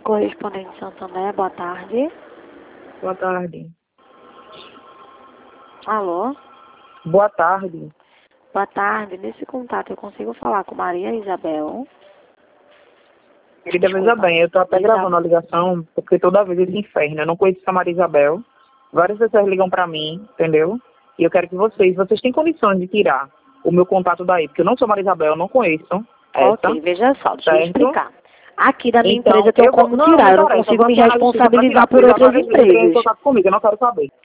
Correspondente Santander, boa tarde. Boa tarde. Alô? Boa tarde. Boa tarde. Nesse contato eu consigo falar com Maria Isabel? Querida, veja bem, eu tô até gravando a ligação, porque toda vez esse inferno, eu não conheço a Maria Isabel. Várias pessoas ligam pra mim, entendeu? E eu quero que vocês têm condições de tirar o meu contato daí, porque eu não sou Maria Isabel, eu não conheço essa. Ok, veja só, deixa eu certo? explicar. Aqui da minha Então, empresa eu tenho como tirar, eu não consigo me responsabilizar por outras empresas. Comigo, eu não quero saber.